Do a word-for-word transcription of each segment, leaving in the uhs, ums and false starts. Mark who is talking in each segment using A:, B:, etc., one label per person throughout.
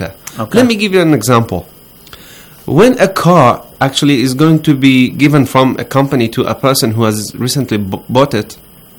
A: Okay.
B: Let me give you an example. When a car actually is going to be given from a company to a person who has recently b- bought it,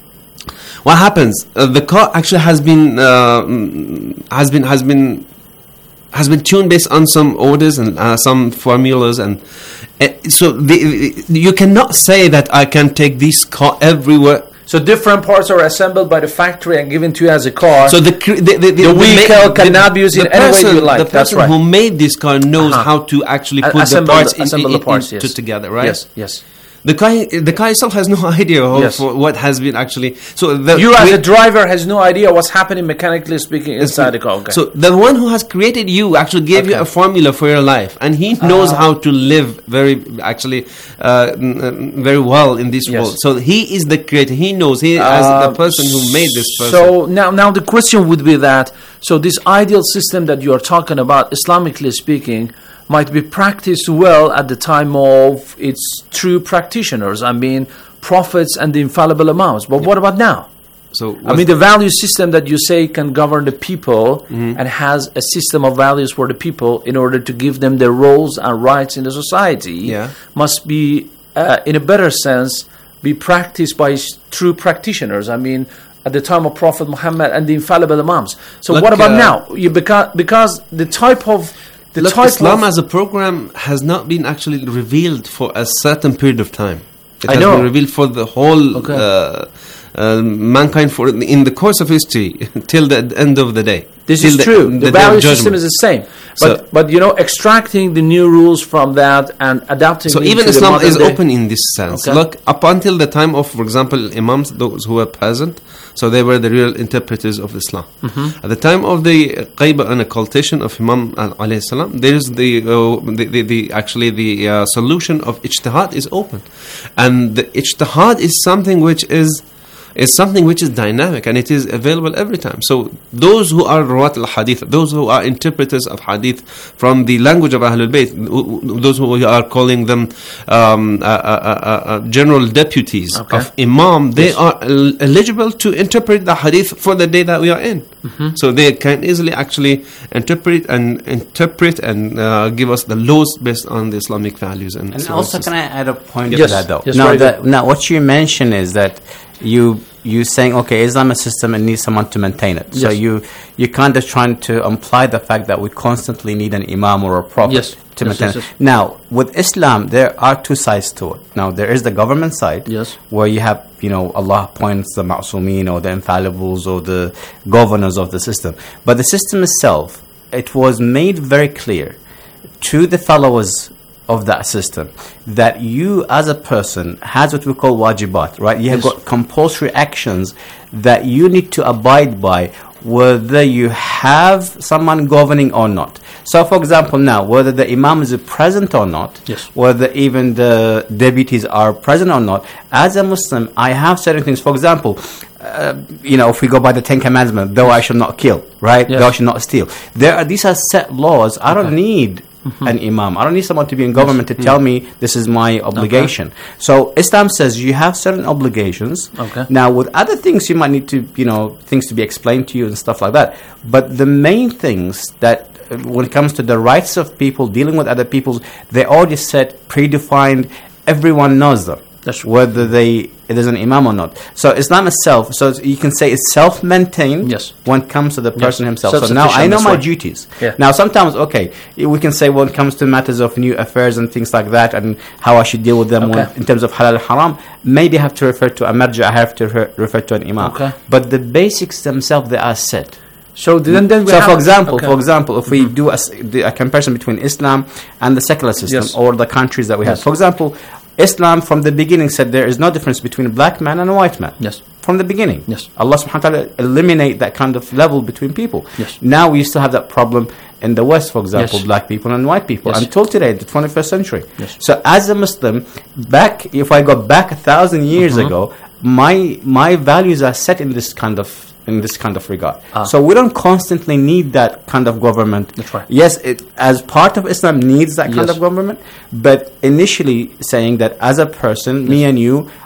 B: what happens? Uh, the car actually has been uh, has been has been has been tuned based on some orders and uh, some formulas, and uh, so the, you cannot say that I can take this car everywhere.
A: So different parts are assembled by the factory and given to you as a car.
B: So the the, the, the,
A: the vehicle
B: ma-
A: cannot be used in any way you like.
B: The person
A: That's right.
B: who made this car knows
A: Uh-huh.
B: how to actually put
A: assemble
B: the parts
A: the,
B: in,
A: assemble
B: in,
A: the parts,
B: in,
A: yes.
B: to together, right?
A: Yes, yes.
B: The car, the car itself has no idea of
A: Yes.
B: what has been actually. So the
A: You as
B: crea-
A: a driver has no idea what's happening mechanically speaking inside the car. Okay.
B: So the one who has created you actually gave you
A: Okay.
B: a formula for your life, and he knows
A: Ah.
B: how to live very actually uh, n- n- very well in this
A: Yes.
B: world. So he is the creator. He knows. He as
A: Uh,
B: the person who made this person.
A: So now, now the question would be that, so this ideal system that you are talking about, Islamically speaking, might be practiced well at the time of its true practitioners. I mean, prophets and the infallible imams. But what about now?
B: So
A: I mean, the value system that you say can govern the people and has a system of values for the people in order to give them their roles and rights in the society
B: Yeah.
A: must be, uh, in a better sense, be practiced by s- true practitioners. I mean, at the time of Prophet Muhammad and the infallible imams. So
B: Look,
A: what about
B: uh,
A: now? You because because the type of the
B: Look,
A: type
B: Islam
A: of
B: as a program has not been actually revealed for a certain period of time. It
A: I
B: has
A: know.
B: been revealed for the whole
A: Okay.
B: uh, uh, mankind for in the course of history till the end of the day.
A: This
B: Till
A: is true. The,
B: the day of
A: value
B: judgment.
A: system is the same, but
B: So-
A: but you know, extracting the new rules from that and adapting.
B: So
A: it
B: even
A: to the
B: Islam
A: modern
B: is
A: day.
B: open in this sense.
A: Okay.
B: Look, up until the time of, for example, imams, those who were present, so they were the real interpreters of Islam.
A: Mm-hmm.
B: At the time of the qayba and occultation of Imam al- alayhi salam, there is the, uh, the, the, the actually the uh, solution of ijtihad is open, and the ijtihad is something which is is something which is dynamic and it is available every time. So those who are rawat al-hadith, those who are interpreters of hadith from the language of Ahlul Bayt, those who are calling them um, uh, uh, uh, uh, general deputies
A: Okay.
B: of Imam, they
A: Yes.
B: are el- eligible to interpret the hadith for the day that we are in.
A: Mm-hmm.
B: So they can easily actually interpret and interpret and uh, give us the laws based on the Islamic values. And,
C: And
B: so
C: also,
B: it's
C: can I add a point
A: Yes.
C: to that, though?
A: Yes,
C: now,
A: very
C: that, now, what you mention is that you you saying, okay, Islam is a system and needs someone to maintain it. So
A: Yes.
C: you you kind of trying to imply the fact that we constantly need an imam or a prophet
A: Yes.
C: to
A: Yes,
C: maintain
A: yes,
C: it.
A: yes.
C: Now, with Islam, there are two sides to it. Now, there is the government side,
A: Yes.
C: where you have, you know, Allah appoints the ma'sumin or the infallibles or the governors of the system. But the system itself, it was made very clear to the followers of that system that you as a person has what we call wajibat, right? You have
A: Yes.
C: got compulsory actions that you need to abide by whether you have someone governing or not. So for example now, whether the imam is present or not,
A: Yes.
C: whether even the deputies are present or not, as a Muslim I have certain things. For example, uh, you know, if we go by the Ten Commandments, though I should not kill, right?
A: Yes.
C: Thou shalt not steal. There are, these are set laws. I don't need an imam. I don't need someone to be in government to tell me this is my obligation. So Islam says you have certain obligations.
A: Okay.
C: Now with other things you might need to, you know, things to be explained to you and stuff like that. But the main things that uh, when it comes to the rights of people dealing with other people, they already set, predefined, everyone knows them.
A: That's
C: whether they it is an imam or not. So Islam itself, so you can say it's self-maintained.
A: Yes.
C: When it comes to the person
A: Yes.
C: himself. So now I
A: Self-sufficient,
C: know
A: that's
C: my
A: right.
C: duties.
A: Yeah.
C: Now sometimes, okay, we can say when it comes to matters of new affairs and things like that, and how I should deal with them
A: Okay.
C: when, in terms of halal and haram, maybe I have to refer to a marja, I have to refer, refer to an imam.
A: Okay.
C: But the basics themselves, they are set.
A: So then, then we
C: So
A: have,
C: for example,
A: okay.
C: for example, if we do a, s- the- a comparison between Islam and the secular system,
A: Yes.
C: or the countries that we have.
A: Yes.
C: For example, Islam from the beginning said there is no difference between a black man and a white man.
A: Yes.
C: From the beginning.
A: Yes.
C: Allah subhanahu wa ta'ala eliminate that kind of level between people.
A: Yes.
C: Now we still have that problem in the West, for example,
A: Yes.
C: black people and white people,
A: Yes.
C: until today, the twenty-first century.
A: Yes.
C: So as a Muslim, back, if I go back a thousand years
A: Mhm.
C: ago, my my values are set in this kind of in this kind of regard.
A: Ah.
C: So we don't constantly need that kind of government.
A: That's right.
C: Yes, it, as part of Islam needs that kind
A: Yes.
C: of government, but initially saying that as a person, me and you,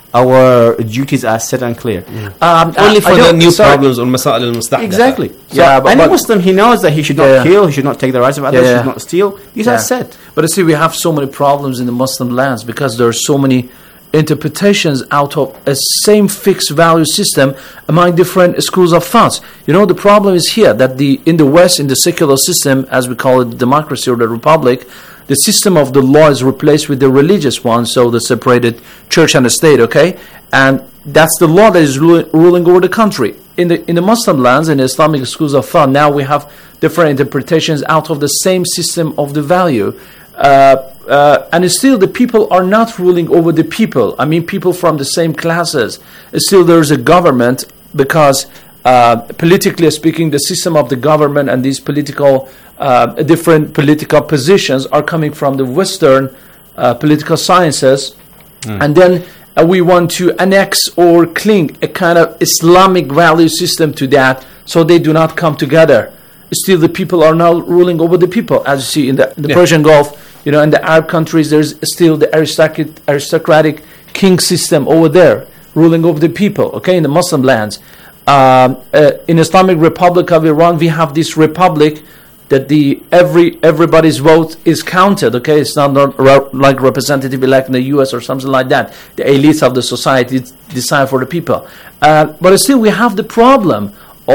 C: our duties are set and clear.
A: Um,
B: Only
A: I-
B: for
A: I
B: the
A: don't-
B: new
A: sorry.
B: problems or masail al-mustahdatha.
C: Exactly. So
A: Yeah, but-
C: any
A: but-
C: Muslim, he knows that he should not
A: Yeah, yeah.
C: kill, he should not take the rights of others,
A: Yeah, yeah.
C: should not steal. These
A: Yeah.
C: are set.
A: But you see, we have so many problems in the Muslim lands because there are so many interpretations out of a same fixed value system among different schools of thoughts. You know, the problem is here that the in the West, in the secular system, as we call it, the democracy or the republic, the system of the law is replaced with the religious one, so the separated church and the state, okay? And that's the law that is ru- ruling over the country. In the in the Muslim lands, in the Islamic schools of thought, now we have different interpretations out of the same system of the value. Uh, uh, and still the people are not ruling over the people. I mean, people from the same classes. Still there's a government because uh, politically speaking, the system of the government and these political, uh, different political positions are coming from the Western uh, political sciences. Mm. And then uh, we want to annex or cling a kind of Islamic value system to that so they do not come together. Still the people are now ruling over the people, as you see in the, in the
B: Yeah.
A: Persian Gulf. You know, in the Arab countries, there's still the aristocratic, aristocratic king system over there, ruling over the people, okay, in the Muslim lands. Um, uh, in Islamic Republic of Iran, we have this republic that the every everybody's vote is counted, okay? It's not, not re- like representative elect in the U S or something like that. The elites of the society decide for the people. Uh, but still, we have the problem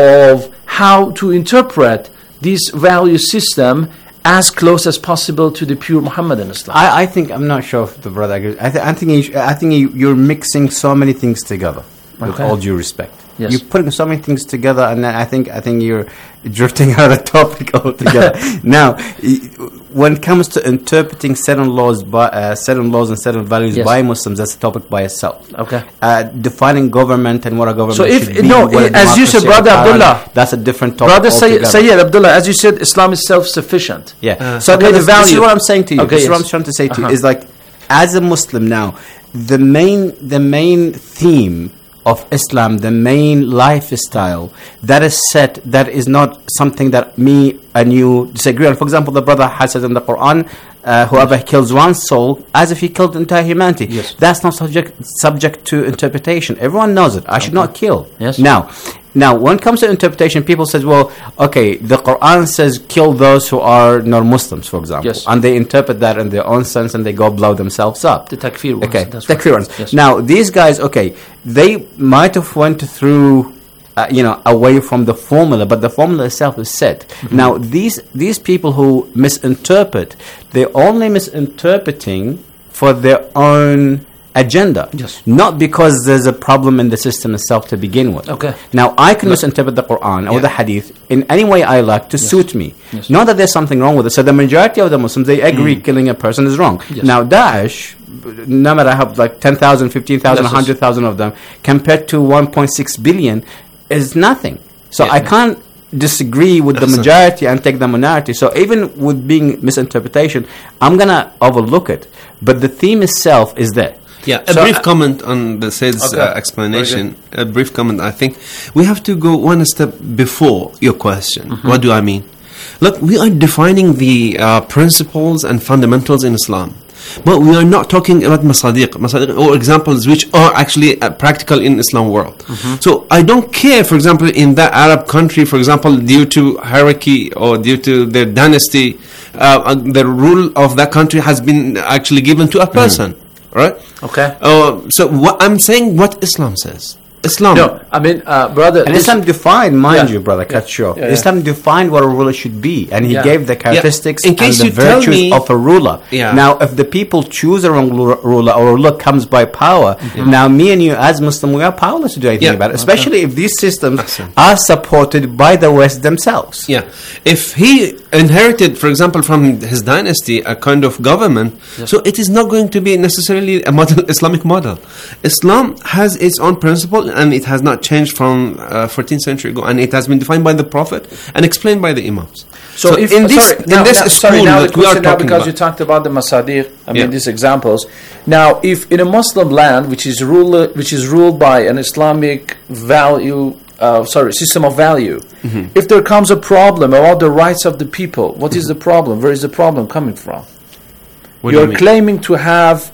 A: of how to interpret this value system as close as possible to the pure Muhammadan Islam.
C: I, I think, I'm not sure if the brother agrees. I, th- I think, you, I think you, you're mixing so many things together, with
A: Okay.
C: all due respect.
A: Yes.
C: You're putting so many things together, and I think I think you're drifting out of the topic altogether. Now, y- when it comes to interpreting certain laws by uh, certain laws and certain values
A: Yes.
C: by Muslims, that's a topic by itself.
A: Okay.
C: Uh, defining government and what a government
A: So if-
C: should be.
A: no,
C: what a
A: as you said,
C: democracy
A: Brother
C: or tyranny,
A: Abdullah,
C: that's a different topic
A: Brother Say-
C: altogether.
A: Sayyid Abdullah, as you said, Islam is self-sufficient.
C: Yeah.
B: Uh,
C: so
A: okay,
C: okay,
A: the
C: this, this is
A: value-
C: what I'm saying to you.
A: Okay,
C: this is what
A: yes.
C: I'm trying to say to
A: Uh-huh.
C: you is like, as a Muslim now, the main the main theme of Islam, the main lifestyle that is set, that is not something that me and you disagree on. For example, the brother has said in the Quran, uh, whoever kills one soul, as if he killed entire humanity.
A: Yes.
C: That's not subject subject to interpretation. Everyone knows it. I should not kill.
A: Yes.
C: Now, now, when it comes to interpretation, people says, well, okay, the Quran says kill those who are non-Muslims, for example.
A: Yes.
C: And they interpret that in their own sense and they go blow themselves up.
A: The takfir ones.
C: Okay,
A: that's
C: takfir
A: right.
C: ones.
A: Yes.
C: Now, these guys, okay, they might have went through, uh, you know, away from the formula, but the formula itself is set.
A: Mm-hmm.
C: Now, these these people who misinterpret, they're only misinterpreting for their own agenda.
A: Yes.
C: Not because there's a problem in the system itself to begin with.
A: Okay.
C: Now, I can misinterpret the Quran or
B: Yeah.
C: the Hadith in any way I like to suit me.
A: Yes.
C: Not that there's something wrong with it. So the majority of the Muslims, they agree killing a person is wrong.
A: Yes.
C: Now, Daesh, no matter how, like ten thousand, fifteen thousand,
A: Yes, yes.
C: one hundred thousand of them, compared to one point six billion, is nothing. So
B: Yeah.
C: I can't disagree with the
B: That's a-
C: majority and take the minority. So even with being misinterpretation, I'm going to overlook it. But the theme itself is there.
B: Yeah, a
A: So,
B: brief
A: uh,
B: comment on the Said's
A: Okay.
B: uh, explanation. A brief comment. I think we have to go one step before your question.
A: Mm-hmm.
B: What do I mean? Look, we are defining the uh, principles and fundamentals in Islam, but we are not talking about masadiq, masadiq or examples which are actually uh, practical in Islam world.
A: Mm-hmm.
B: So I don't care, for example, in that Arab country, for example, due to hierarchy or due to their dynasty, uh, uh, the rule of that country has been actually given to a person. Right?
A: Okay.
B: Uh, so what I'm saying, what Islam says. Islam.
A: No, I mean, uh, brother.
C: And
A: this-
C: Islam defined, mind
A: Yeah.
C: you, brother, cut you off.
A: Yeah, yeah.
C: Islam defined what a ruler should be, and he
A: Yeah.
C: gave the characteristics
B: In case
C: and the
B: you tell
C: virtues
B: me-
C: of a ruler.
B: Yeah.
C: Now, if the people choose a wrong lu- ruler, or a ruler comes by power, now me and you, as Muslim, we are powerless to do anything
B: Yeah.
C: about it. Especially if these systems
B: Excellent.
C: are supported by the West themselves.
B: Yeah. If he inherited, for example, from his dynasty, a kind of government, so it is not going to be necessarily a model, Islamic model. Islam has its own principle, and it has not changed from uh, fourteenth century ago, and it has been defined by the Prophet and explained by the Imams.
A: So, if
B: in this,
A: sorry,
B: in
A: now,
B: this
A: now,
B: school
A: sorry, now
B: that
A: the
B: we are
A: question now
B: talking
A: because
B: about,
A: you talked about the masadiq, I mean
B: Yeah.
A: these examples. Now, if in a Muslim land which is ruled which is ruled by an Islamic value, uh, sorry, system of value,
B: Mm-hmm.
A: if there comes a problem about the rights of the people, what is the problem? Where is the problem coming from?
B: what do you
A: You're
B: mean?
A: claiming to have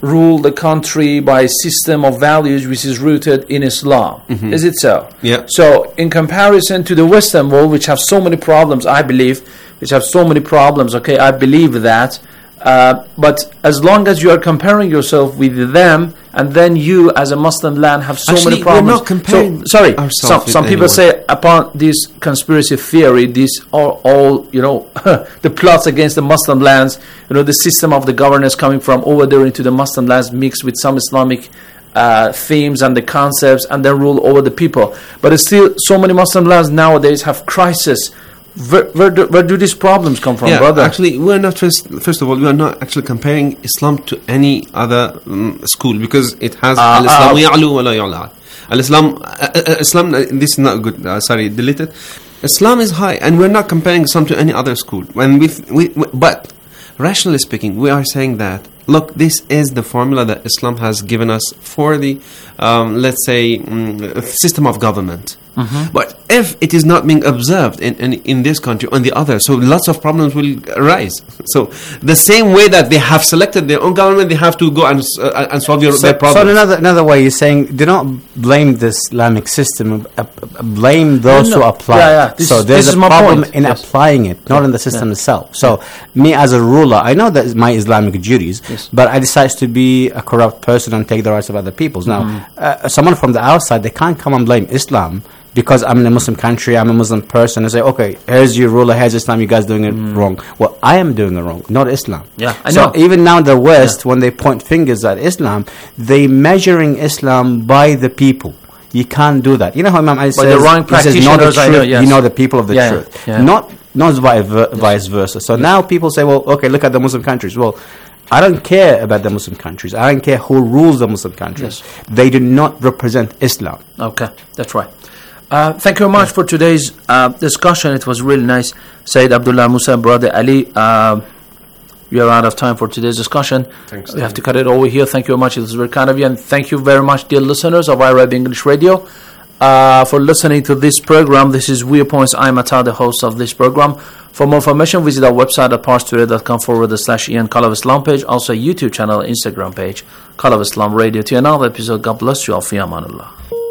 A: rule the country by a system of values which is rooted in Islam. Mm-hmm. Is it so?
B: Yeah.
A: So in comparison to the Western world, which have so many problems, I believe, which have so many problems, okay, I believe that. Uh, but as long as you are comparing yourself with them, and then you as a Muslim land have so
B: Actually,
A: many problems.
B: we're not comparing
A: so, sorry,
B: ourselves
A: some,
B: with
A: some people
B: anyone.
A: say upon this conspiracy theory, these are all, you know, the plots against the Muslim lands, you know, the system of the governance coming from over there into the Muslim lands mixed with some Islamic uh, themes and the concepts, and then rule over the people. But it's still, so many Muslim lands nowadays have crisis. Where, where, do, where do these problems come from,
B: yeah,
A: brother?
B: Actually, we're not first. First of all, we are not actually comparing Islam to any other um, school, because it has
A: Uh,
B: al-Islam
A: uh,
B: ya'lu wa la yu'la. Al-Islam, uh, uh, Islam. Uh, this is not good. Uh, sorry, delete it. Islam is high, and we're not comparing Islam to any other school. When we, we, we, but rationally speaking, we are saying that, look, this is the formula that Islam has given us for the, um, let's say, um, system of government. Mm-hmm. But if it is not being observed in, in in this country or in the other, so lots of problems will arise. So the same way that they have selected their own government, they have to go and uh, and solve your,
C: So,
B: their
C: so
B: problems.
C: another another way, you're saying, do not blame the Islamic system, uh, uh, blame those
A: No, no.
C: who apply.
A: Yeah, yeah. This
C: so
A: is-
C: there's
A: this
C: a
A: is my
C: problem
A: point.
C: in
A: Yes.
C: applying it, not
A: Yeah.
C: in the system
A: Yeah.
C: itself. So me as a ruler, I know that is my Islamic duties,
A: Yes.
C: but I decide to be a corrupt person and take the rights of other people's. Now, uh, someone from the outside, they can't come and blame Islam because I'm in a Muslim country, I'm a Muslim person, and say, okay, here's your ruler, here's Islam, you guys doing it wrong. Well, I am doing it wrong, not Islam.
A: Yeah, I
C: so
A: know.
C: even now in the West, when they point fingers at Islam, they measuring Islam by the people. You can't do that. You know how Imam Ali
A: By
C: says,
A: the wrong
C: he says, know the
A: practitioners, I
C: truth,
A: know, yes.
C: you know the people of the
A: Yeah,
C: truth.
A: yeah.
C: Not not vice, ver- vice versa. So now people say, well, okay, look at the Muslim countries. Well, I don't care about the Muslim countries. I don't care who rules the Muslim countries.
A: Yes.
C: They do not represent Islam.
A: Okay, that's right. Uh, thank you very much for today's uh, discussion. It was really nice. Sayyid Abdullah Musa, Brother Ali, uh, we are out of time for today's discussion.
B: Thanks,
A: we have to cut it over here. Thank you very much. It was very kind of you. And thank you very much, dear listeners of iRab English Radio, uh, for listening to this program. This is Viewpoints. I'm Ata, the host of this program. For more information, visit our website at parstoday.com forward slash Ian Call of Islam page. Also, YouTube channel, Instagram page, Call of Islam Radio. To another episode. God bless you all. Fi amanullah.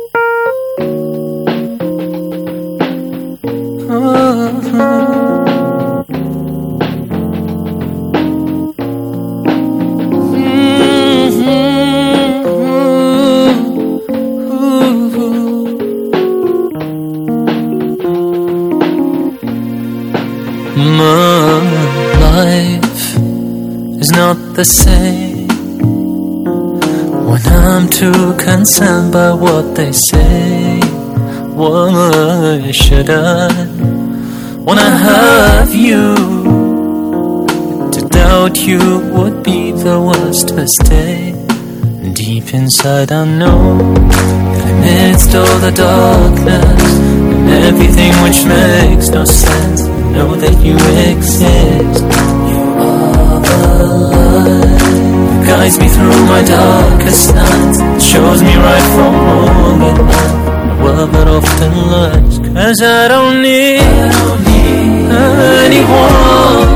D: My life is not the same when I'm too concerned by what they say. Why should I, when I have you, to doubt you would be the worst mistake? Deep inside I know that amidst all the darkness and everything which makes no sense, know that you exist. You are the light that guides me through my darkest nights, shows me right from wrong at night, the world that often lies. Cause I don't need, I don't need anyone,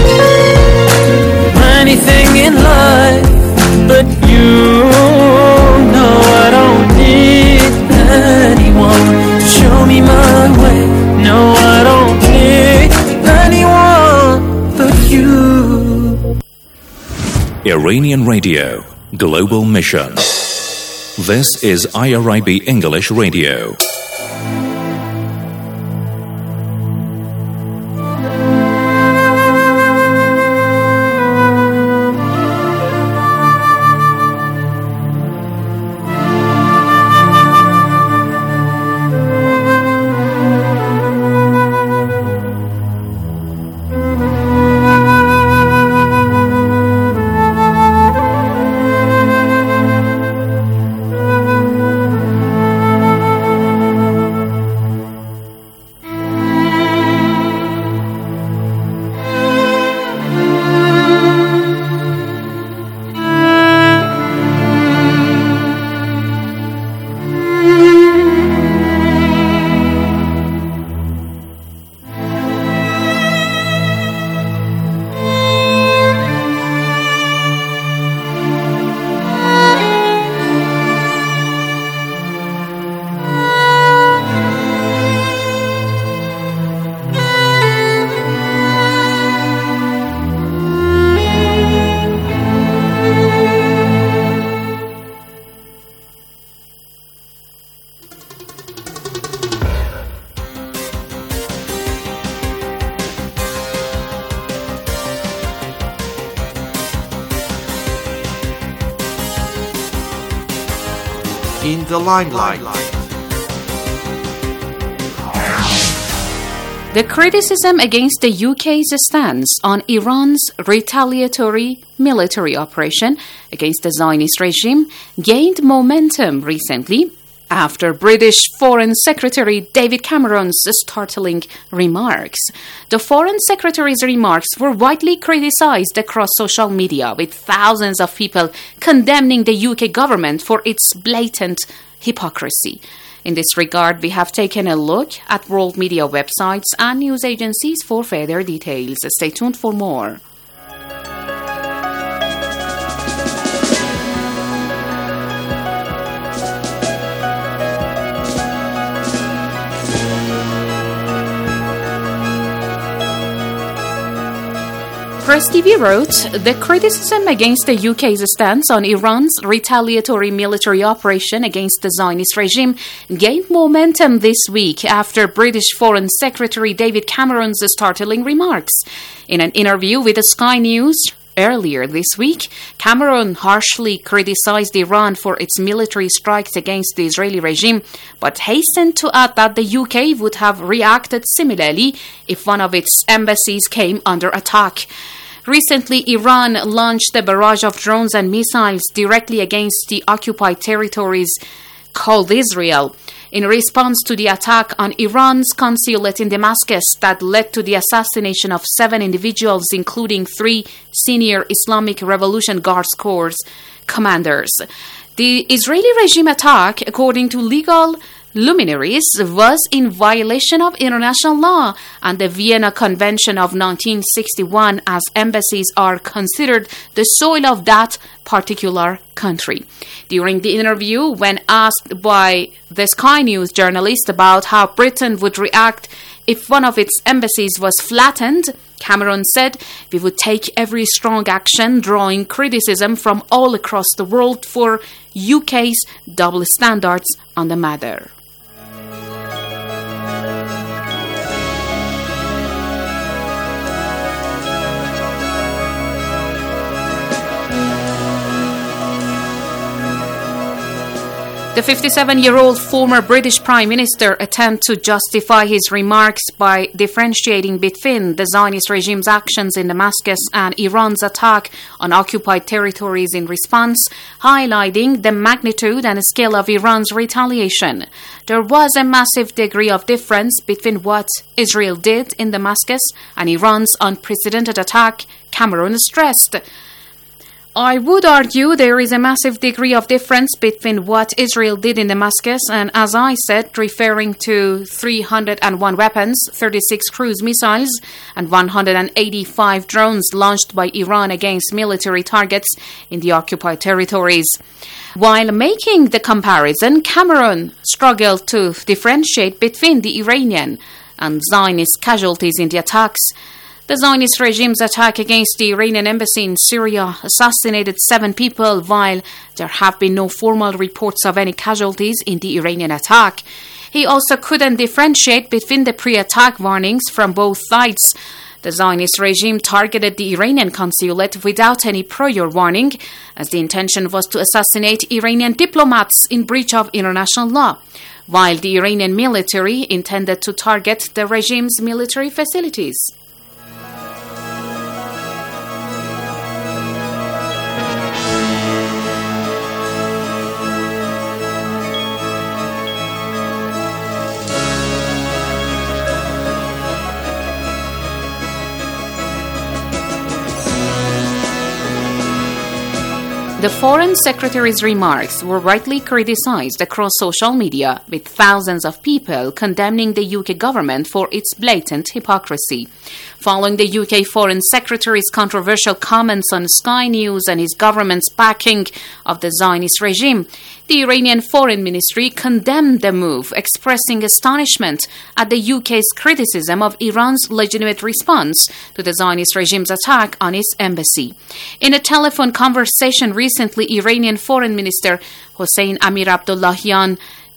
D: anything in life but you. No, I don't need anyone to show me my way. No, I don't need anyone but you.
E: Iranian Radio, Global Mission. This is I R I B English Radio.
F: in the limelight.
G: The criticism against the U K's stance on Iran's retaliatory military operation against the Zionist regime gained momentum recently after British Foreign Secretary David Cameron's startling remarks. The Foreign Secretary's remarks were widely criticized across social media, with thousands of people condemning the U K government for its blatant hypocrisy. In this regard, we have taken a look at world media websites and news agencies for further details. Stay tuned for more. Press T V wrote, the criticism against the U K's stance on Iran's retaliatory military operation against the Zionist regime gained momentum this week after British Foreign Secretary David Cameron's startling remarks. In an interview with Sky News earlier this week, Cameron harshly criticized Iran for its military strikes against the Israeli regime, but hastened to add that the U K would have reacted similarly if one of its embassies came under attack. Recently, Iran launched a barrage of drones and missiles directly against the occupied territories called Israel in response to the attack on Iran's consulate in Damascus that led to the assassination of seven individuals, including three senior Islamic Revolution Guards Corps commanders. The Israeli regime attack, according to legal luminaries, was in violation of international law and the Vienna Convention of nineteen sixty-one, as embassies are considered the soil of that particular country. During the interview, when asked by the Sky News journalist about how Britain would react if one of its embassies was flattened, Cameron said, "We would take every strong action," drawing criticism from all across the world for U K's double standards on the matter. The fifty-seven-year-old former British Prime Minister attempted to justify his remarks by differentiating between the Zionist regime's actions in Damascus and Iran's attack on occupied territories in response, highlighting the magnitude and scale of Iran's retaliation. There was a massive degree of difference between what Israel did in Damascus and Iran's unprecedented attack, Cameron stressed. I would argue there is a massive degree of difference between what Israel did in Damascus and, as I said, referring to three hundred one weapons, thirty-six cruise missiles, and one hundred eighty-five drones launched by Iran against military targets in the occupied territories. While making the comparison, Cameron struggled to differentiate between the Iranian and Zionist casualties in the attacks. The Zionist regime's attack against the Iranian embassy in Syria assassinated seven people, while there have been no formal reports of any casualties in the Iranian attack. He also couldn't differentiate between the pre-attack warnings from both sides. The Zionist regime targeted the Iranian consulate without any prior warning, as the intention was to assassinate Iranian diplomats in breach of international law, while the Iranian military intended to target the regime's military facilities. The Foreign Secretary's remarks were rightly criticized across social media, with thousands of people condemning the U K government for its blatant hypocrisy. Following the U K Foreign Secretary's controversial comments on Sky News and his government's backing of the Zionist regime, the Iranian Foreign Ministry condemned the move, expressing astonishment at the U K's criticism of Iran's legitimate response to the Zionist regime's attack on its embassy. In a telephone conversation recently, Iranian Foreign Minister Hossein Amir Abdullahian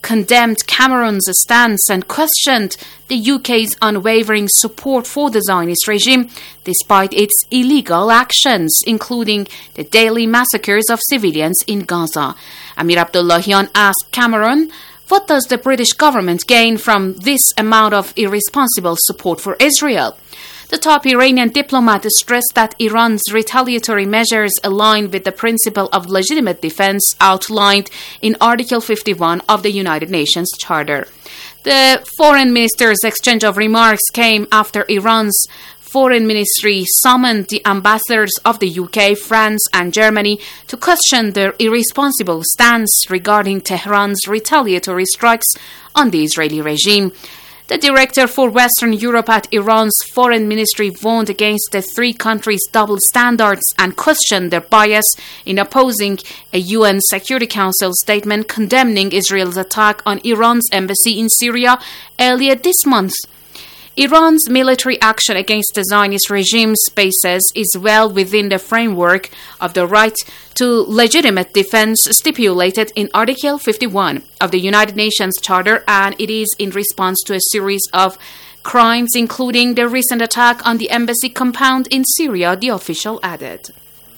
G: condemned Cameron's stance and questioned the U K's unwavering support for the Zionist regime despite its illegal actions, including the daily massacres of civilians in Gaza. Amir Abdullahian asked Cameron, what does the British government gain from this amount of irresponsible support for Israel? The top Iranian diplomat stressed that Iran's retaliatory measures align with the principle of legitimate defense outlined in Article fifty-one of the United Nations Charter. The foreign minister's exchange of remarks came after Iran's foreign ministry summoned the ambassadors of the U K, France, and Germany to question their irresponsible stance regarding Tehran's retaliatory strikes on the Israeli regime. The director for Western Europe at Iran's foreign ministry warned against the three countries' double standards and questioned their bias in opposing a U N Security Council statement condemning Israel's attack on Iran's embassy in Syria earlier this month. Iran's military action against the Zionist regime spaces is well within the framework of the right to legitimate defense stipulated in Article fifty-one of the United Nations Charter, and it is in response to a series of crimes, including the recent attack on the embassy compound in Syria, the official added.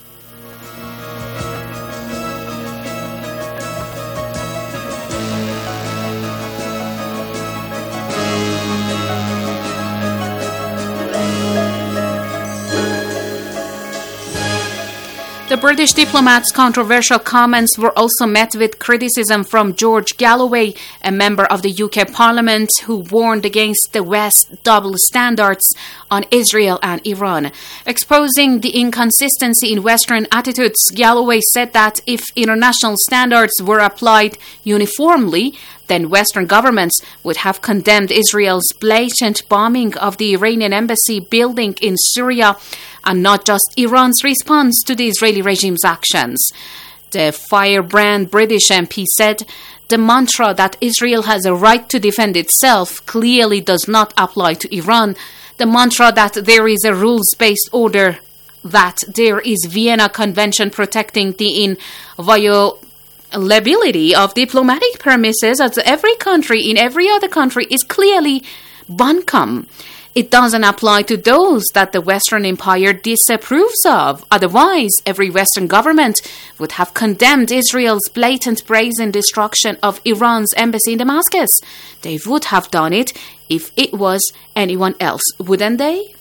G: The British diplomat's controversial comments were also met with criticism from George Galloway, a member of the U K Parliament, who warned against the West's double standards on Israel and Iran. Exposing the inconsistency in Western attitudes, Galloway said that if international standards were applied uniformly, then Western governments would have condemned Israel's blatant bombing of the Iranian embassy building in Syria, and not just Iran's response to the Israeli regime's actions. The firebrand British M P said, the mantra that Israel has a right to defend itself clearly does not apply to Iran. The mantra that there is a rules-based order, that there is Vienna Convention protecting the inviolability of diplomatic premises at every country in every other country is clearly buncombe. It doesn't apply to those that the Western Empire disapproves of. Otherwise, every Western government would have condemned Israel's blatant brazen destruction of Iran's embassy in Damascus. They would have done it if it was anyone else, wouldn't they?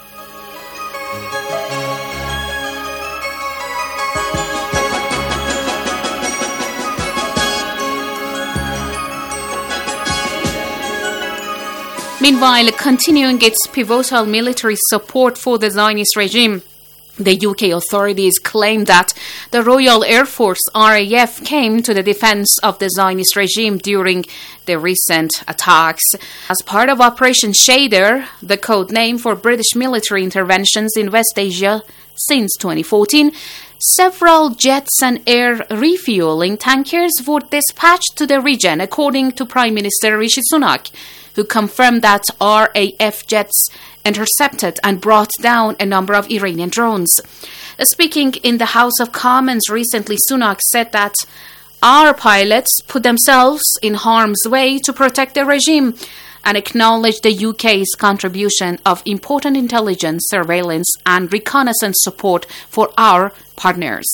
G: Meanwhile, continuing its pivotal military support for the Zionist regime, the U K authorities claim that the Royal Air Force R A F came to the defense of the Zionist regime during the recent attacks. As part of Operation Shader, the code name for British military interventions in West Asia since twenty fourteen, several jets and air refueling tankers were dispatched to the region, according to Prime Minister Rishi Sunak, who confirmed that R A F jets intercepted and brought down a number of Iranian drones. Speaking in the House of Commons recently, Sunak said that our pilots put themselves in harm's way to protect the regime, and acknowledged the U K's contribution of important intelligence, surveillance, and reconnaissance support for our partners.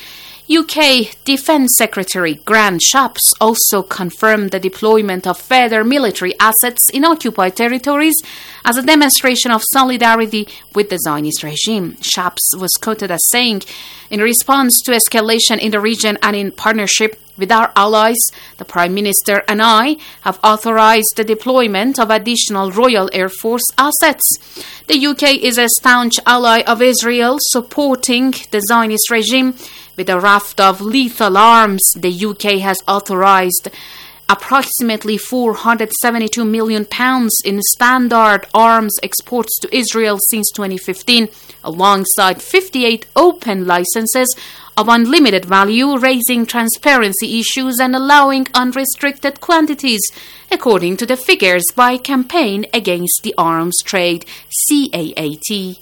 G: U K Defence Secretary Grant Shapps also confirmed the deployment of further military assets in occupied territories as a demonstration of solidarity with the Zionist regime. Shapps was quoted as saying, in response to escalation in the region and in partnership with our allies, the Prime Minister and I have authorized the deployment of additional Royal Air Force assets. The U K is a staunch ally of Israel, supporting the Zionist regime with a raft of lethal arms. The U K has authorized approximately four hundred seventy-two million pounds in standard arms exports to Israel since twenty fifteen, alongside fifty-eight open licenses of unlimited value, raising transparency issues and allowing unrestricted quantities, according to the figures by Campaign Against the Arms Trade, C A A T.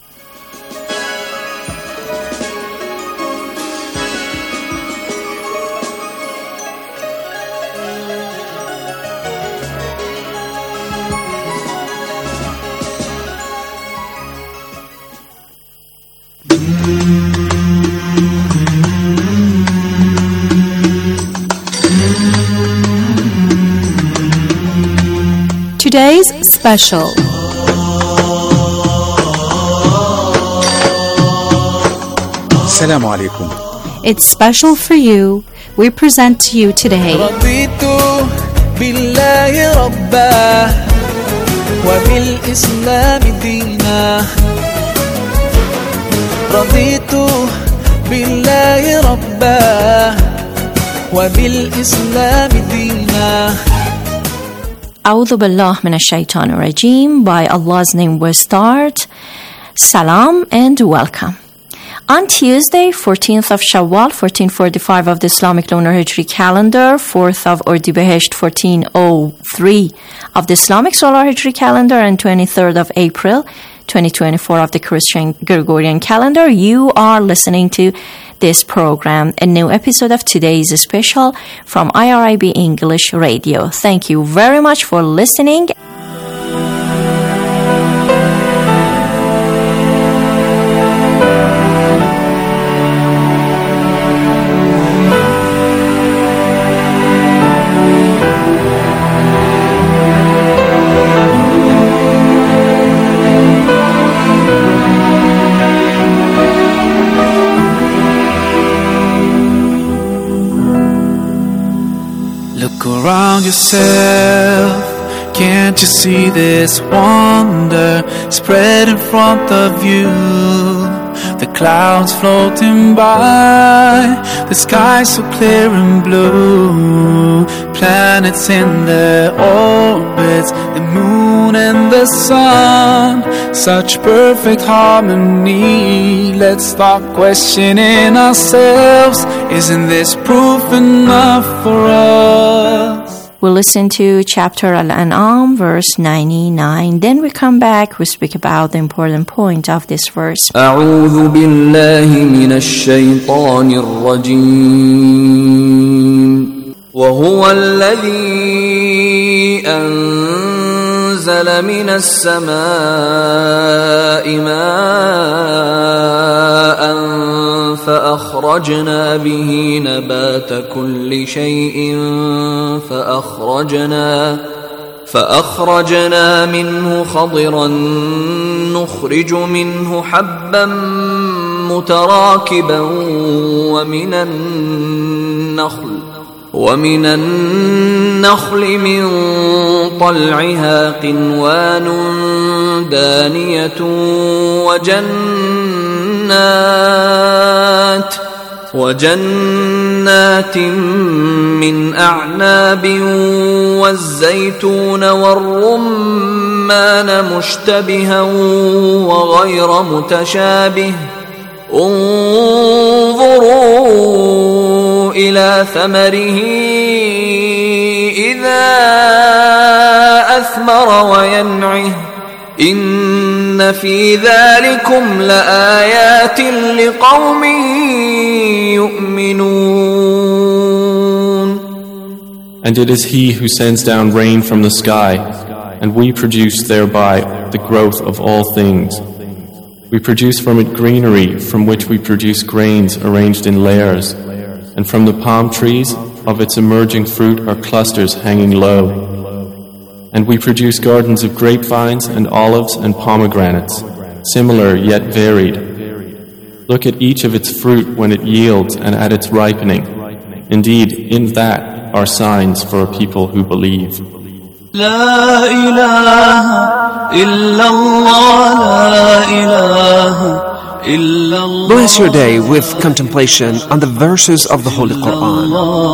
F: Today's special.
H: Assalamu alaikum.
F: It's special for you. We present to you today
I: رضيت بالله ربا وبالإسلام دينا رضيت بالله ربا وبالإسلام دينا.
F: A'udhu billah minash shaitanir rajim. By Allah's name we start. Salam and welcome. On Tuesday, fourteenth of Shawwal, fourteen forty-five of the Islamic Lunar Hijri calendar, fourth of Ordibahesh, fourteen oh three of the Islamic Solar Hijri calendar, and twenty-third of April, twenty twenty-four of the Christian Gregorian calendar, you are listening to this program, a new episode of today's special from I R I B English Radio. Thank you very much for listening.
I: Look around yourself, can't you see this wonder spread in front of you? The clouds floating by, the sky so clear and blue, planets in their orbits, the moon and the sun, such perfect harmony. Let's start questioning ourselves, isn't this proof enough for us?
F: We'll listen to chapter Al-An'am, verse ninety-nine. Then we come back, we speak about the important point of this verse.
J: أعوذ بالله من الشيطان الرجيم وهو الذي أنزل من السماء ماء فأخرجنا به نبات كل شيء فأخرجنا فأخرجنا منه خضرا نخرج منه حبا متراكبا ومن النخل ومن النخل من طلعها قنوان دانية وجنات وجنات من أعناب والزيتون والرمان مشتبها وغير متشابه انظروا إلى ثمره إذا أثمر وينعه إن في ذلكم لآيات لقوم يؤمنون.
K: And it is He who sends down rain from the sky, and we produce thereby the growth of all things. We produce from it greenery, from which we produce grains arranged in layers, and from the palm trees of its emerging fruit are clusters hanging low. And we produce gardens of grapevines and olives and pomegranates, similar yet varied. Look at each of its fruit when it yields and at its ripening. Indeed, in that are signs for a people who believe.
I: La ilaha illallah, la ilaha illallah.
B: Bless your day with contemplation on the verses of the Holy Quran.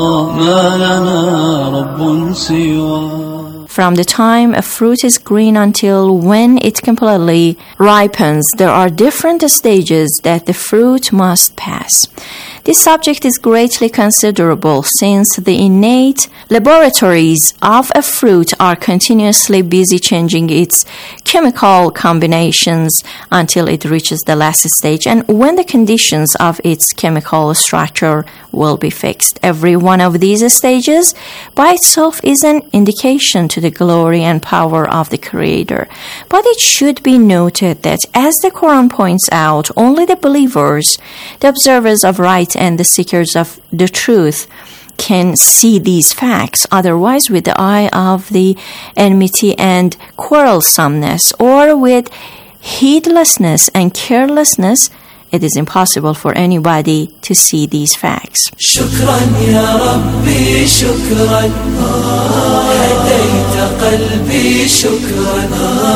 F: From the time a fruit is green until when it completely ripens, there are different stages that the fruit must pass. This subject is greatly considerable since the innate laboratories of a fruit are continuously busy changing its chemical combinations until it reaches the last stage and when the conditions of its chemical structure will be fixed. Every one of these stages by itself is an indication to the glory and power of the Creator. But it should be noted that as the Quran points out, only the believers, the observers of right and the seekers of the truth can see these facts. Otherwise, with the eye of the enmity and quarrelsomeness, or with heedlessness and carelessness, it is impossible for anybody to see these facts.
I: شكرا يا ربي شكرا هديت قلبي شكرا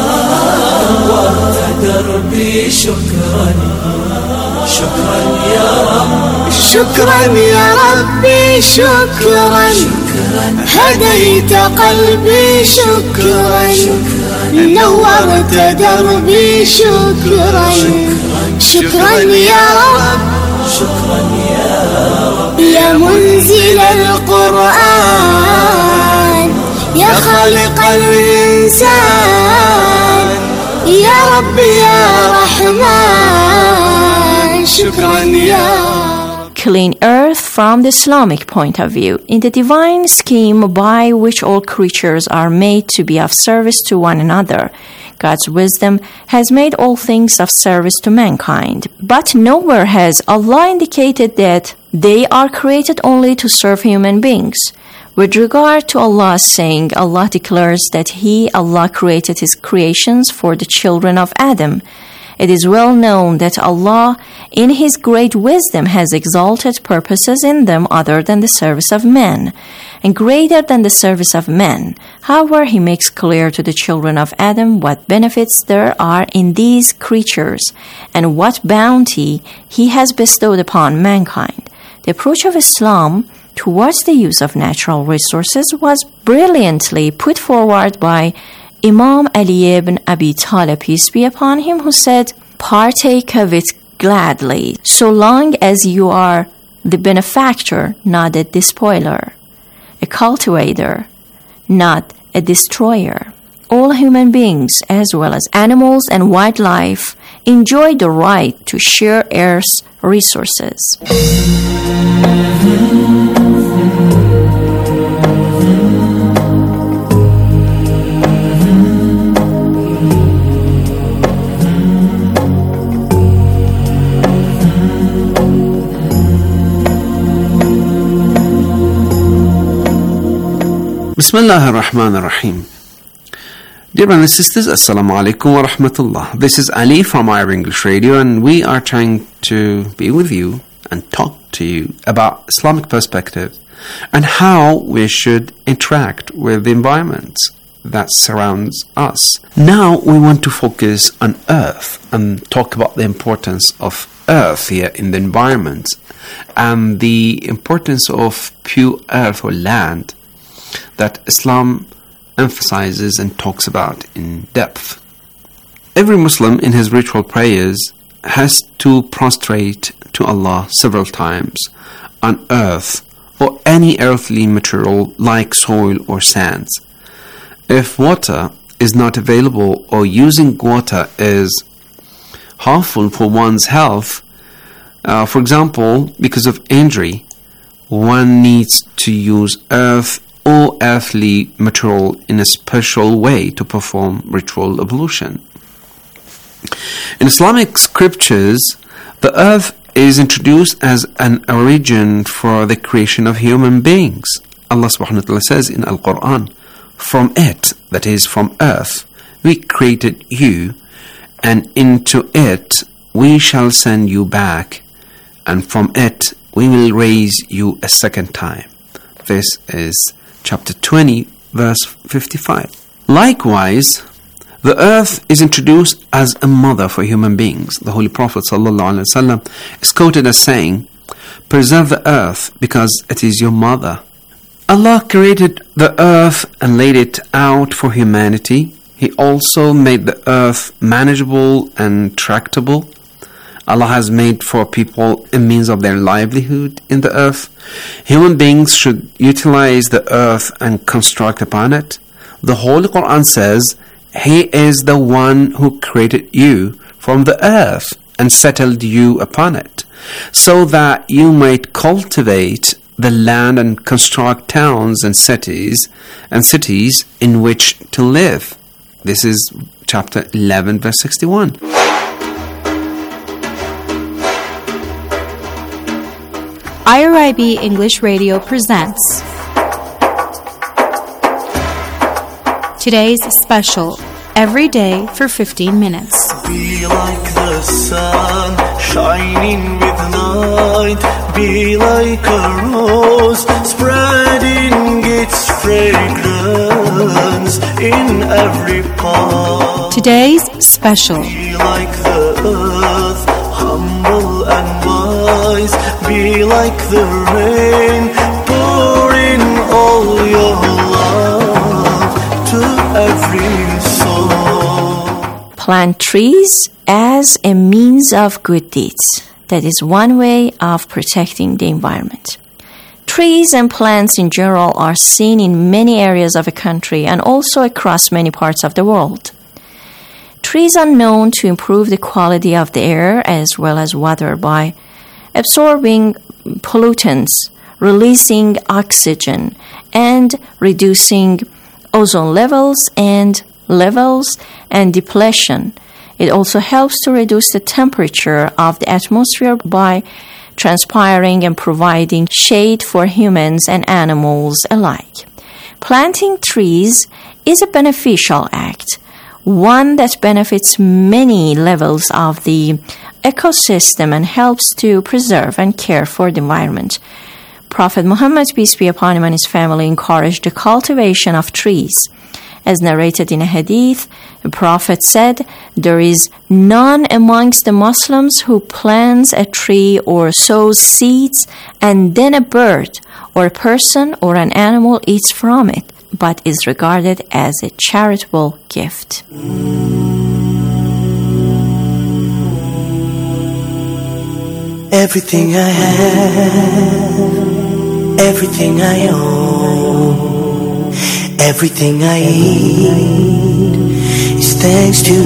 I: نورت دربي شكرا شكرا يا رب
L: شكرا يا ربي شكرا هديت قلبي شكرا نورت دربي شكرا شكرا يا رب
I: شكرا يا رب
L: يا منزل القرآن يا خالق الإنسان يا رب يا رحمن شكرا يا رب.
F: Clean earth from the Islamic point of view. In the divine scheme by which all creatures are made to be of service to one another, God's wisdom has made all things of service to mankind. But nowhere has Allah indicated that they are created only to serve human beings. With regard to Allah's saying, Allah declares that He, Allah, created His creations for the children of Adam. It is well known that Allah, in His great wisdom, has exalted purposes in them other than the service of men, and greater than the service of men. However, He makes clear to the children of Adam what benefits there are in these creatures, and what bounty He has bestowed upon mankind. The approach of Islam towards the use of natural resources was brilliantly put forward by Imam Ali ibn Abi Talib, peace be upon him, who said, "Partake of it gladly, so long as you are the benefactor, not a despoiler, a cultivator, not a destroyer. All human beings, as well as animals and wildlife, enjoy the right to share Earth's resources."
B: Bismillah ar-Rahman ar-Rahim. Dear brothers and sisters, Assalamu alaikum wa rahmatullah. This is Ali from Ira English Radio, and we are trying to be with you and talk to you about Islamic perspective and how we should interact with the environment that surrounds us. Now we want to focus on Earth and talk about the importance of Earth here in the environment and the importance of pure Earth or land that Islam emphasizes and talks about in depth. Every Muslim in his ritual prayers has to prostrate to Allah several times on earth or any earthly material like soil or sands. If water is not available or using water is harmful for one's health, uh, for example, because of injury, one needs to use earth or earthly material in a special way to perform ritual ablution. In Islamic scriptures, the earth is introduced as an origin for the creation of human beings. Allah subhanahu wa ta'ala says in Al-Quran, "From it, that is from earth, we created you, and into it we shall send you back, and from it we will raise you a second time." This is chapter twenty, verse fifty-five. Likewise, the earth is introduced as a mother for human beings. The Holy Prophet ﷺ is quoted as saying, "Preserve the earth because it is your mother." Allah created the earth and laid it out for humanity. He also made the earth manageable and tractable. Allah has made for people a means of their livelihood in the earth. Human beings should utilize the earth and construct upon it. The Holy Quran says, He is the one who created you from the earth and settled you upon it, so that you might cultivate the land and construct towns and cities and cities in which to live. This is chapter eleven, verse sixty-one.
M: I R I B English Radio presents today's special, Every Day for fifteen minutes.
I: Be like the sun, shining with light. Be like a rose, spreading its fragrance in every part.
M: Today's special.
I: Be like the earth, humble and wise. Be like the rain, pouring all your love to every soul.
F: Plant trees as a means of good deeds. That is one way of protecting the environment. Trees and plants in general are seen in many areas of a country and also across many parts of the world. Trees are known to improve the quality of the air as well as water by absorbing pollutants, releasing oxygen, and reducing ozone levels and levels and depletion. It also helps to reduce the temperature of the atmosphere by transpiring and providing shade for humans and animals alike. Planting trees is a beneficial act, one that benefits many levels of the ecosystem and helps to preserve and care for the environment. Prophet Muhammad, peace be upon him, and his family encouraged the cultivation of trees. As narrated in a hadith, the Prophet said, "There is none amongst the Muslims who plants a tree or sows seeds and then a bird or a person or an animal eats from it, but is regarded as a charitable gift."
I: Everything I have, everything I own, everything I eat is thanks to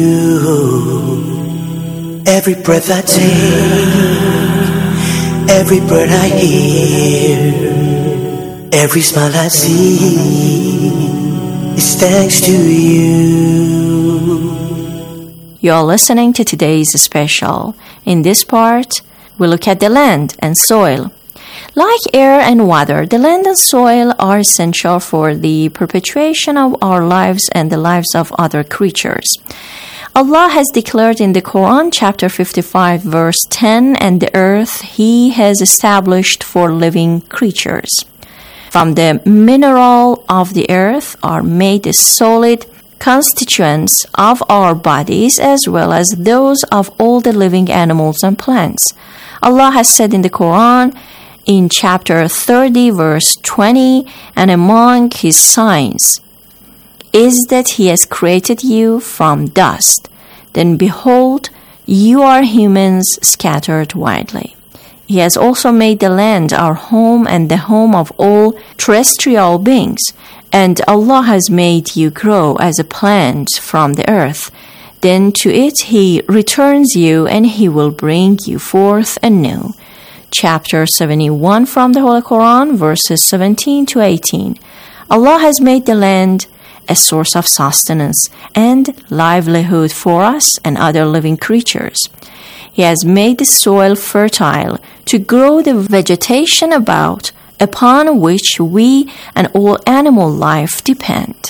I: you. Every breath I take, every bird I hear, every smile I see is thanks to you.
F: You're listening to today's special. In this part, we look at the land and soil. Like air and water, the land and soil are essential for the perpetuation of our lives and the lives of other creatures. Allah has declared in the Quran, chapter fifty-five, verse ten, "And the earth He has established for living creatures. From the mineral of the earth are made the solid constituents of our bodies as well as those of all the living animals and plants." Allah has said in the Quran, in chapter thirty, verse twenty, "And among His signs is that He has created you from dust. Then behold, you are humans scattered widely. He has also made the land our home and the home of all terrestrial beings. And Allah has made you grow as a plant from the earth. Then to it He returns you, and He will bring you forth anew." Chapter seventy-one from the Holy Quran, verses seventeen to eighteen. Allah has made the land a source of sustenance and livelihood for us and other living creatures. He has made the soil fertile to grow the vegetation about, upon which we and all animal life depend.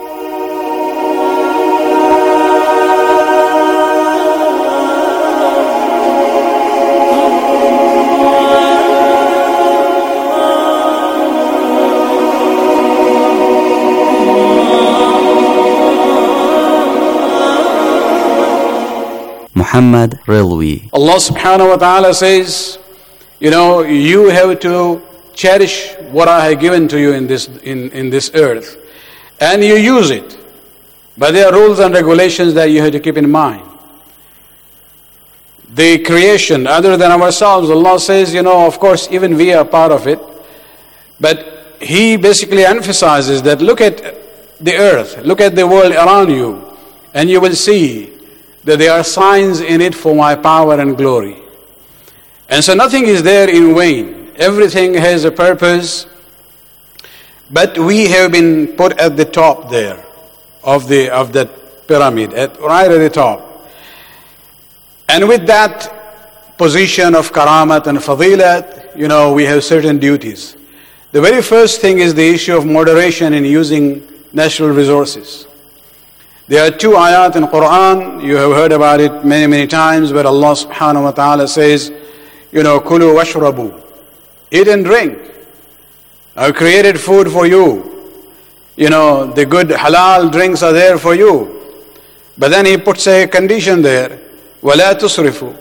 C: Muhammad Rilwi.
H: Allah subhanahu wa ta'ala says, you know, you have to cherish what I have given to you in this in, in this earth, and you use it. But there are rules and regulations that you have to keep in mind. the creation other than ourselves. Allah says, you know, of course, even we are part of it. But He basically emphasizes that look at the earth, look at the world around you, and you will see that there are signs in it for my power and glory. And so nothing is there in vain. Everything has a purpose. But we have been put at the top there of the of that pyramid, at, right at the top. And with that position of karamat and fadilat, you know, we have certain duties. The very first thing is the issue of moderation in using natural resources. There are two ayat in Quran, you have heard about it many, many times, where Allah subhanahu wa ta'ala says, you know, kulu washrabu, eat and drink. I've created food for you. You know, the good halal drinks are there for you. But then He puts a condition there, وَلَا تُسْرِفُوا.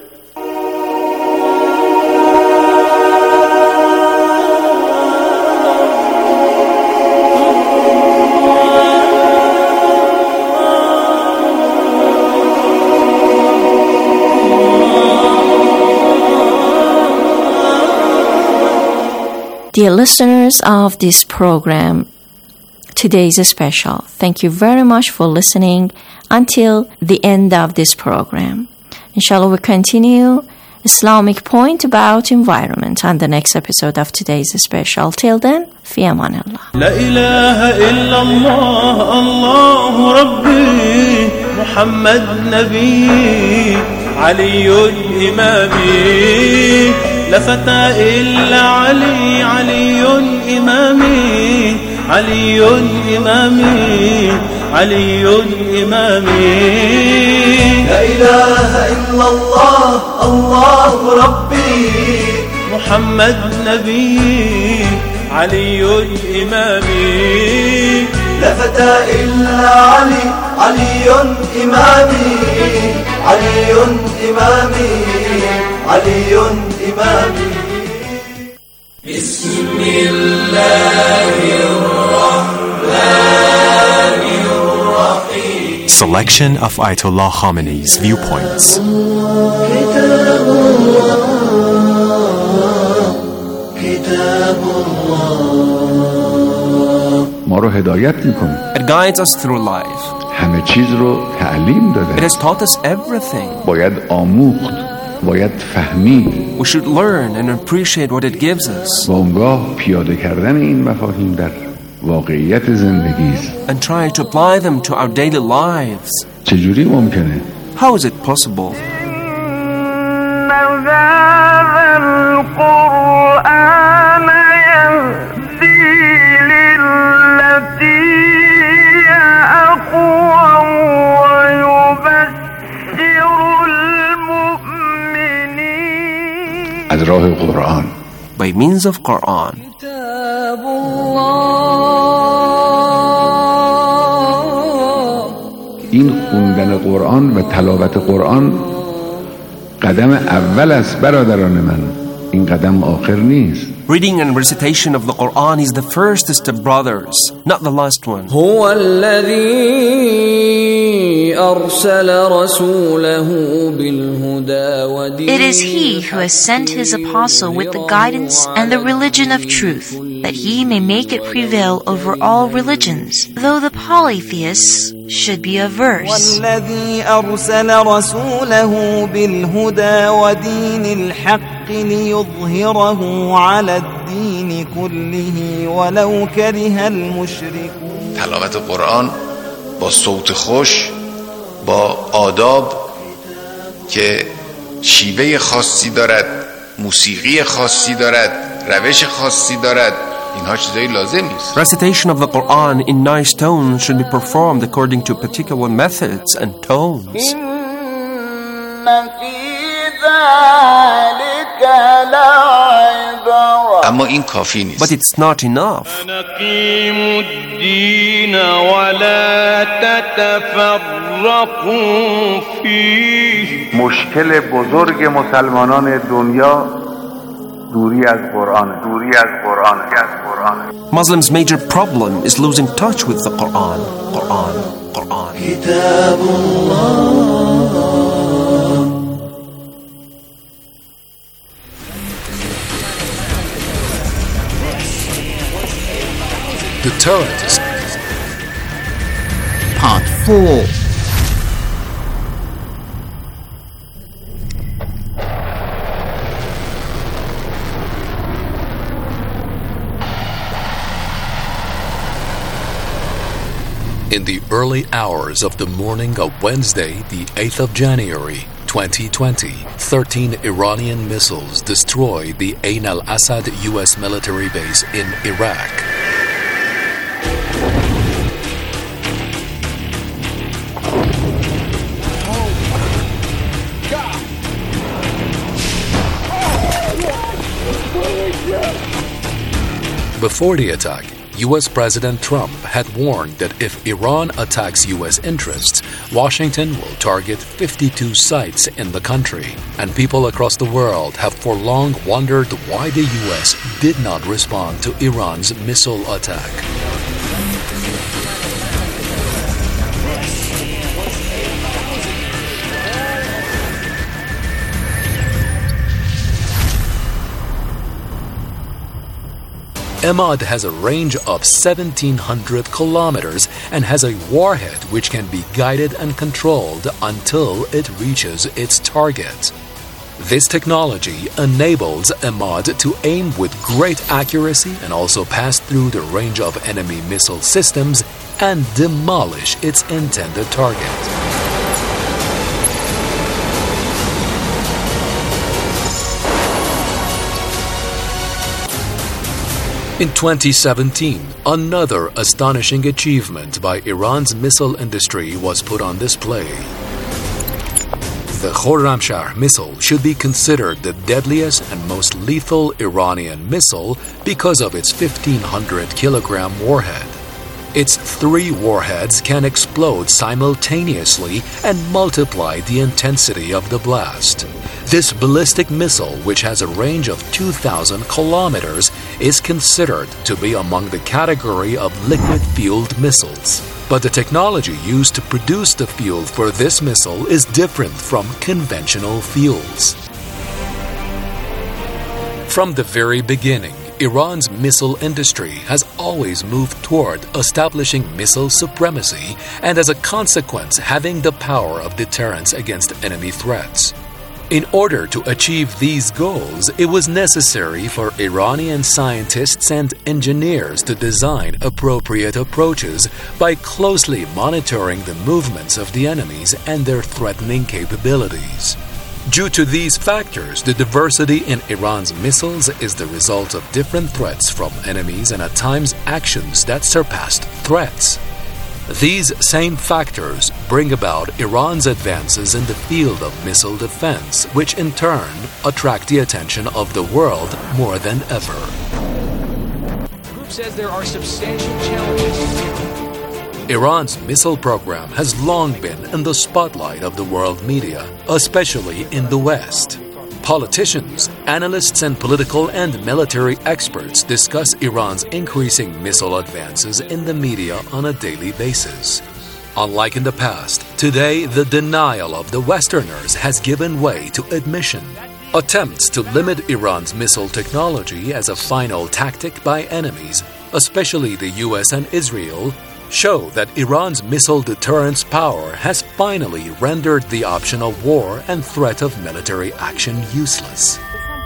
F: Dear listeners of this program, today's special. Thank you very much for listening until the end of this program. Inshallah, we continue Islamic point about environment on the next episode of today's special. Till then, fi aman Allah.
N: La ilaha illallah, Allahu Rabbi, Muhammad Nabi, Aliyun Imami. لا فتى إلا علي علي إمامي علي إمامي علي إمامي
L: لا إله إلا الله الله ربي
N: محمد نبي علي إمامي
L: لا فتى إلا علي علي إمامي علي إمامي علي إمامي بسم الله الرحمن الرحيم.
O: Selection of Ayatollah Khamenei's viewpoints.
L: كتاب الله كتاب الله
P: ما رو هدایت میکنه.
Q: It guides us through life.
P: همه چیز رو تعلیم داده.
Q: It has taught us everything.
P: باید آموخت. باید فهمید.
Q: We should learn and appreciate what it gives us.
P: و اونگاه پیاده کردن این مفاهیم در واقعیت زندگی است.
Q: And try to apply them to our daily lives.
P: چجوری ممکنه؟
Q: How is it possible?
P: از راه قرآن.
Q: By means of Quran.
P: این خوندن قرآن و تلاوت قرآن قدم اول است برادران من. این قدم آخر نیست.
Q: Reading and recitation of the Quran is the first step, brothers, not the last one.
J: هو الذي أرسل رسوله بالهدى ودين.
R: It is He who has sent His apostle with the guidance and the religion of truth, that He may make it prevail over all religions, though the polytheists should be averse.
S: والذي أرسل رسوله بالهدى ودين الحق ليظهره على الدين كله ولو كره المشركون.
T: تلاوت قرآن با صوت خوش، با آداب که شیوه خاصی دارد، موسیقی خاصی دارد، روش خاصی دارد، اینها چیزایی لازم نیست.
Q: Recitation of the Quran in nice tones should be performed according to particular methods and tones.
T: اما این کافی نیست.
Q: But it's not enough.
N: نقيموا الدين ولا تتفرقوا فيه.
U: مشکل بزرگ مسلمانان دنیا دوری از قرآن، دوری از قرآن، از قرآن.
Q: Muslims' major problem is losing touch with the Quran. Quran, Quran.
L: كتاب الله
A: Deterrence.
V: Part four.
A: In the early hours of the morning of Wednesday, the eighth of January, twenty twenty, thirteen Iranian missiles destroyed the Ain al-Assad U S military base in Iraq. Before the attack, U S President Trump had warned that if Iran attacks U S interests, Washington will target fifty-two sites in the country, and people across the world have for long wondered why the U S did not respond to Iran's missile attack. Emad has a range of seventeen hundred kilometers and has a warhead which can be guided and controlled until it reaches its target. This technology enables Emad to aim with great accuracy and also pass through the range of enemy missile systems and demolish its intended target. In twenty seventeen, another astonishing achievement by Iran's missile industry was put on display. The Khorramshahr missile should be considered the deadliest and most lethal Iranian missile because of its fifteen hundred kilogram warhead. Its three warheads can explode simultaneously and multiply the intensity of the blast. This ballistic missile, which has a range of two thousand kilometers, is considered to be among the category of liquid-fueled missiles. But the technology used to produce the fuel for this missile is different from conventional fuels. From the very beginning, Iran's missile industry has always moved toward establishing missile supremacy and, as a consequence, having the power of deterrence against enemy threats. In order to achieve these goals, it was necessary for Iranian scientists and engineers to design appropriate approaches by closely monitoring the movements of the enemies and their threatening capabilities. Due to these factors, the diversity in Iran's missiles is the result of different threats from enemies and at times actions that surpassed threats. These same factors bring about Iran's advances in the field of missile defense, which in turn attract the attention of the world more than ever.
W: The group says there are substantial challenges.
A: Iran's missile program has long been in the spotlight of the world media, especially in the West. Politicians, analysts, and political and military experts discuss Iran's increasing missile advances in the media on a daily basis. Unlike in the past, today the denial of the Westerners has given way to admission. Attempts to limit Iran's missile technology as a final tactic by enemies, especially the U S and Israel, show that Iran's missile deterrence power has finally rendered the option of war and threat of military action useless.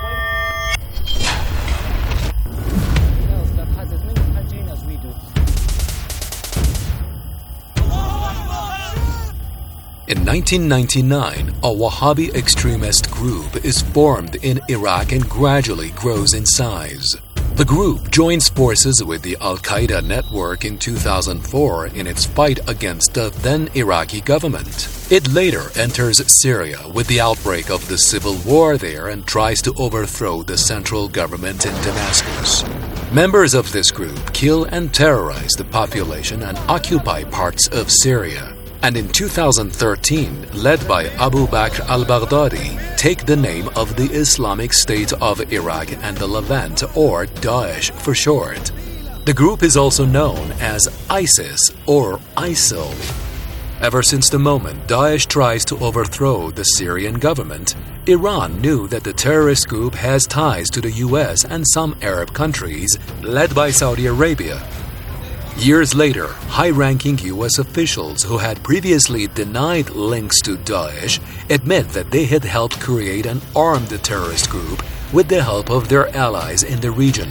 A: In nineteen ninety-nine, a Wahhabi extremist group is formed in Iraq and gradually grows in size. The group joins forces with the Al-Qaeda network in two thousand four in its fight against the then Iraqi government. It later enters Syria with the outbreak of the civil war there and tries to overthrow the central government in Damascus. Members of this group kill and terrorize the population and occupy parts of Syria. And in two thousand thirteen, led by Abu Bakr al-Baghdadi, take the name of the Islamic State of Iraq and the Levant, or Daesh for short. The group is also known as ISIS or ISIL. Ever since the moment Daesh tries to overthrow the Syrian government, Iran knew that the terrorist group has ties to the U S and some Arab countries, led by Saudi Arabia. Years later, high-ranking U S officials who had previously denied links to Daesh admit that they had helped create an armed terrorist group with the help of their allies in the region.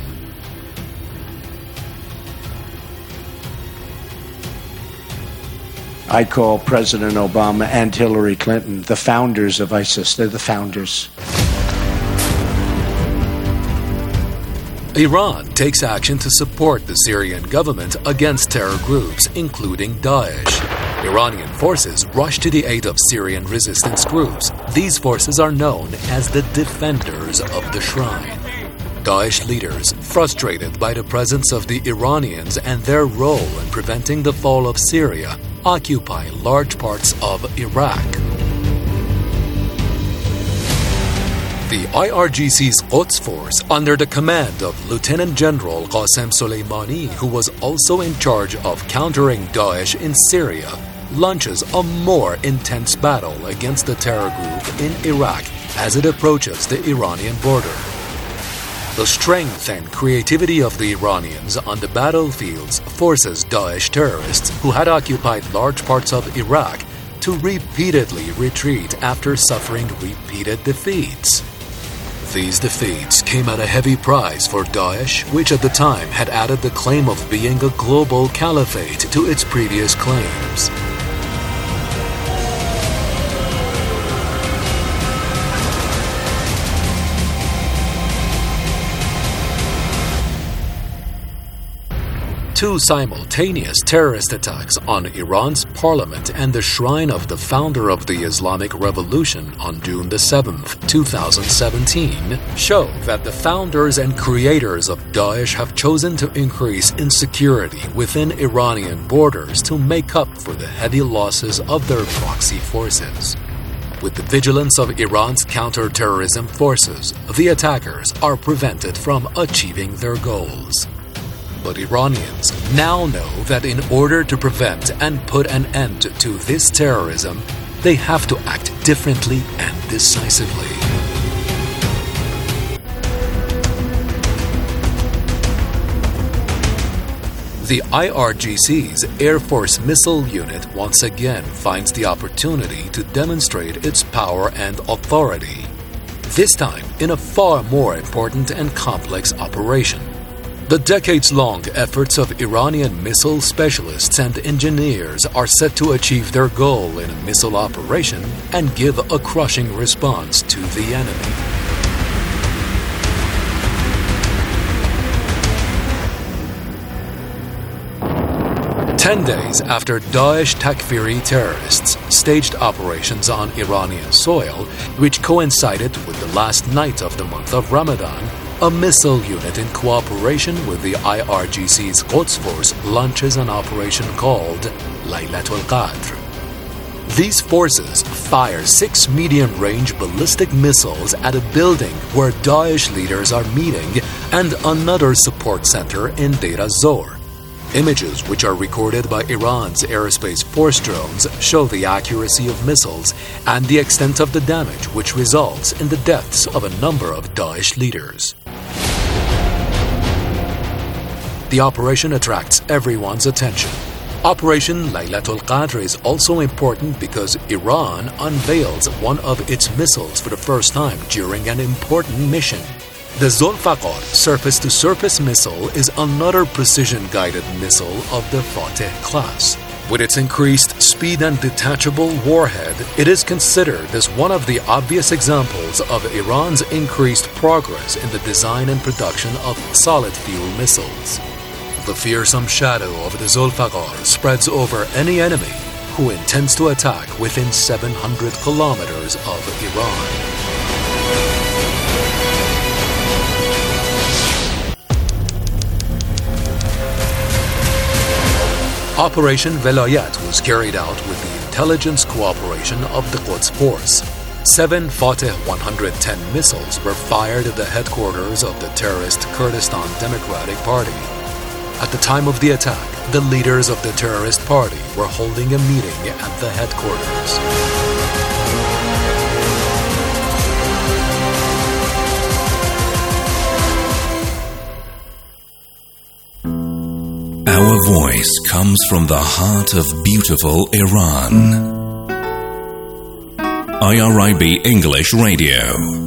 D: I call President Obama and Hillary Clinton the founders of ISIS. They're the founders.
A: Iran takes action to support the Syrian government against terror groups, including Daesh. Iranian forces rush to the aid of Syrian resistance groups. These forces are known as the Defenders of the Shrine. Daesh leaders, frustrated by the presence of the Iranians and their role in preventing the fall of Syria, occupy large parts of Iraq. The I R G C's Quds Force, under the command of Lieutenant General Qasem Soleimani, who was also in charge of countering Daesh in Syria, launches a more intense battle against the terror group in Iraq as it approaches the Iranian border. The strength and creativity of the Iranians on the battlefields forces Daesh terrorists, who had occupied large parts of Iraq, to repeatedly retreat after suffering repeated defeats. These defeats came at a heavy price for Daesh, which at the time had added the claim of being a global caliphate to its previous claims. Two simultaneous terrorist attacks on Iran's parliament and the shrine of the founder of the Islamic Revolution on June the seventh, two thousand seventeen, show that the founders and creators of Daesh have chosen to increase insecurity within Iranian borders to make up for the heavy losses of their proxy forces. With the vigilance of Iran's counter-terrorism forces, the attackers are prevented from achieving their goals. But Iranians now know that in order to prevent and put an end to this terrorism, they have to act differently and decisively. The I R G C's Air Force Missile Unit once again finds the opportunity to demonstrate its power and authority, this time in a far more important and complex operation. The decades-long efforts of Iranian missile specialists and engineers are set to achieve their goal in a missile operation and give a crushing response to the enemy. Ten days after Daesh Takfiri terrorists staged operations on Iranian soil, which coincided with the last night of the month of Ramadan, a missile unit in cooperation with the I R G C's Quds Force launches an operation called Laylatul Qadr. These forces fire six medium-range ballistic missiles at a building where Daesh leaders are meeting and another support center in Deir az-Zor. Images which are recorded by Iran's aerospace force drones show the accuracy of missiles and the extent of the damage which results in the deaths of a number of Daesh leaders. The operation attracts everyone's attention. Operation Laylatul Qadr is also important because Iran unveils one of its missiles for the first time during an important mission. The Zulfaqar surface-to-surface missile is another precision-guided missile of the Fateh class. With its increased speed and detachable warhead, it is considered as one of the obvious examples of Iran's increased progress in the design and production of solid-fuel missiles. The fearsome shadow of the Zulfaqar spreads over any enemy who intends to attack within seven hundred kilometers of Iran. Operation Velayat was carried out with the intelligence cooperation of the Quds Force. Seven Fateh one hundred ten missiles were fired at the headquarters of the terrorist Kurdistan Democratic Party. At the time of the attack, the leaders of the terrorist party were holding a meeting at the headquarters.
E: Our voice comes from the heart of beautiful Iran. I R I B English Radio.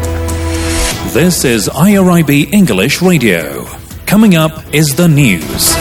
G: This is I R I B English Radio. Coming up is the news.